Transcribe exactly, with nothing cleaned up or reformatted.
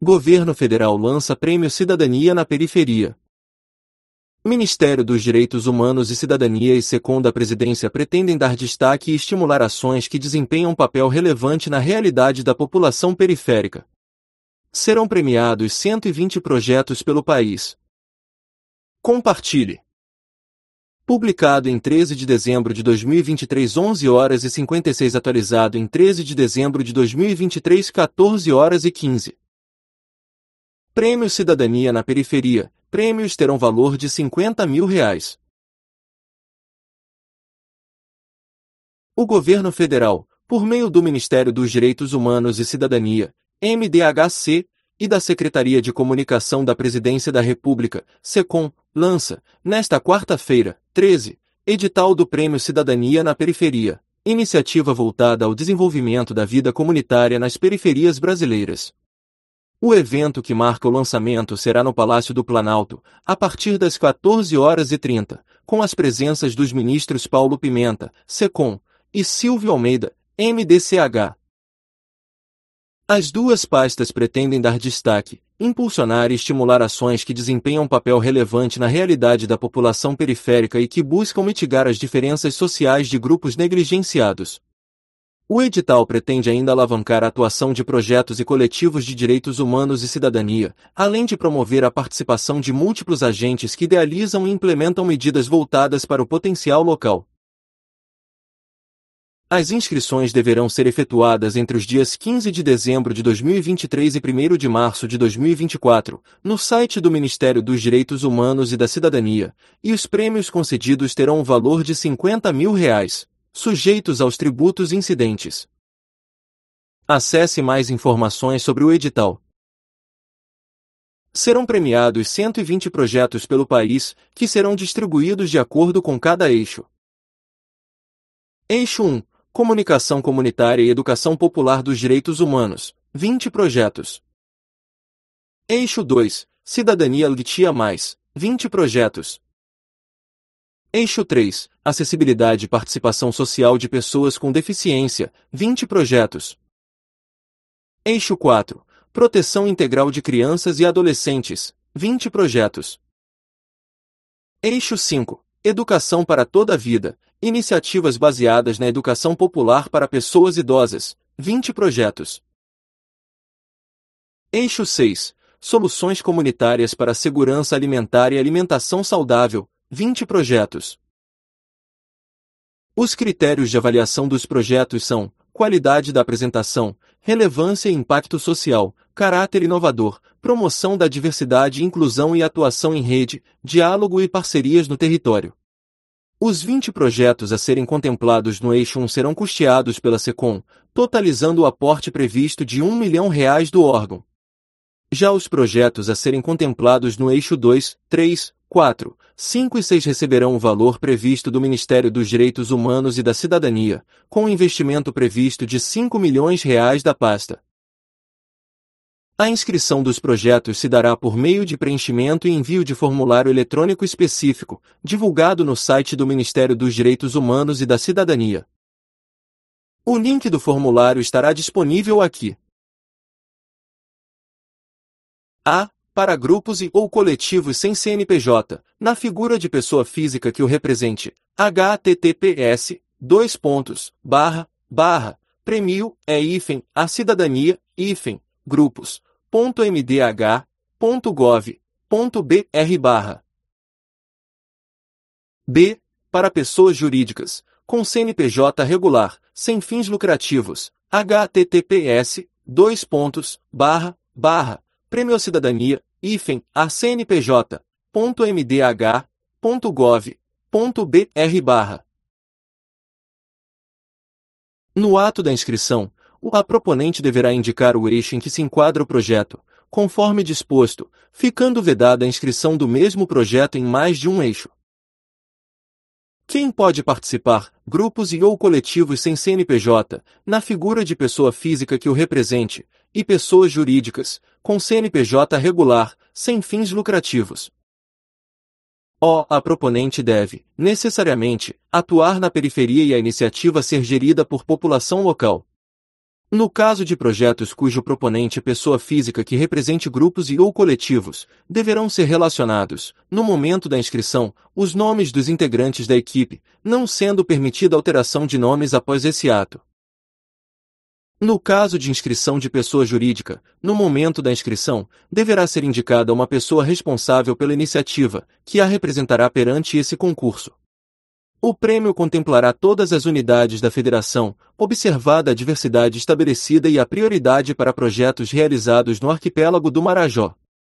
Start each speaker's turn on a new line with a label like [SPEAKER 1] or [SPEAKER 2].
[SPEAKER 1] Governo Federal lança Prêmio Cidadania na Periferia. Ministério dos Direitos Humanos e Cidadania e SECOM da Presidência pretendem dar destaque e estimular ações que desempenham um papel relevante na realidade da população periférica. Serão premiados cento e vinte projetos pelo país. Compartilhe. Publicado em treze de dezembro de dois mil e vinte e três, onze horas e cinquenta e seis, atualizado em treze de dezembro de dois mil e vinte e três, quatorze horas e quinze. Prêmio Cidadania na Periferia. Prêmios terão valor de cinquenta mil reais. O Governo Federal, por meio do Ministério dos Direitos Humanos e Cidadania, M D H C, e da Secretaria de Comunicação da Presidência da República, SECOM, lança, nesta quarta-feira, treze, edital do Prêmio Cidadania na Periferia, iniciativa voltada ao desenvolvimento da vida comunitária nas periferias brasileiras. O evento que marca o lançamento será no Palácio do Planalto, a partir das quatorze horas e trinta, com as presenças dos ministros Paulo Pimenta, SECOM, e Silvio Almeida, M D C H. As duas pastas pretendem dar destaque, impulsionar e estimular ações que desempenham um papel relevante na realidade da população periférica e que buscam mitigar as diferenças sociais de grupos negligenciados. O edital pretende ainda alavancar a atuação de projetos e coletivos de direitos humanos e cidadania, além de promover a participação de múltiplos agentes que idealizam e implementam medidas voltadas para o potencial local. As inscrições deverão ser efetuadas entre os dias quinze de dezembro de dois mil e vinte e três e primeiro de março de dois mil e vinte e quatro, no site do Ministério dos Direitos Humanos e da Cidadania, e os prêmios concedidos terão um valor de cinquenta mil reais. Sujeitos aos tributos incidentes. Acesse mais informações sobre o edital. Serão premiados cento e vinte projetos pelo país, que serão distribuídos de acordo com cada eixo. Eixo um. Comunicação comunitária e educação popular dos direitos humanos, vinte projetos. Eixo dois. Cidadania L G B T A mais, vinte projetos. Eixo três. Acessibilidade e participação social de pessoas com deficiência, vinte projetos. Eixo quatro. Proteção integral de crianças e adolescentes, vinte projetos. Eixo cinco. Educação para toda a vida, iniciativas baseadas na educação popular para pessoas idosas, vinte projetos. Eixo seis. Soluções comunitárias para a segurança alimentar e alimentação saudável, vinte projetos. Os critérios de avaliação dos projetos são: qualidade da apresentação, relevância e impacto social, caráter inovador, promoção da diversidade e inclusão e atuação em rede, diálogo e parcerias no território. Os vinte projetos a serem contemplados no eixo um serão custeados pela SECOM, totalizando o aporte previsto de um milhão reais do órgão. Já os projetos a serem contemplados no eixo dois, três, quatro, cinco e seis receberão o valor previsto do Ministério dos Direitos Humanos e da Cidadania, com o investimento previsto de cinco milhões reais da pasta. A inscrição dos projetos se dará por meio de preenchimento e envio de formulário eletrônico específico, divulgado no site do Ministério dos Direitos Humanos e da Cidadania. O link do formulário estará disponível aqui. A. Para grupos e ou coletivos sem C N P J, na figura de pessoa física que o represente, https, dois pontos, barra, barra, premio, é hífen, a cidadania, hífen, grupos, ponto mdh, ponto gov, ponto br barra. B. Para pessoas jurídicas, com C N P J regular, sem fins lucrativos, https, dois pontos, barra, barra, Prêmio Cidadania, hífen, a C N P J, ponto mdh, ponto gov, ponto br barra. No ato da inscrição, o a proponente deverá indicar o eixo em que se enquadra o projeto, conforme disposto, ficando vedada a inscrição do mesmo projeto em mais de um eixo. Quem pode participar? Grupos e ou coletivos sem C N P J, na figura de pessoa física que o represente, e pessoas jurídicas, com C N P J regular, sem fins lucrativos. O. A proponente deve, necessariamente, atuar na periferia e a iniciativa ser gerida por população local. No caso de projetos cujo proponente é pessoa física que represente grupos e ou coletivos, deverão ser relacionados, no momento da inscrição, os nomes dos integrantes da equipe, não sendo permitida alteração de nomes após esse ato. No caso de inscrição de pessoa jurídica, no momento da inscrição, deverá ser indicada uma pessoa responsável pela iniciativa, que a representará perante esse concurso. O prêmio contemplará todas as unidades da federação, observada a diversidade estabelecida e a prioridade para projetos realizados no arquipélago do Marajó.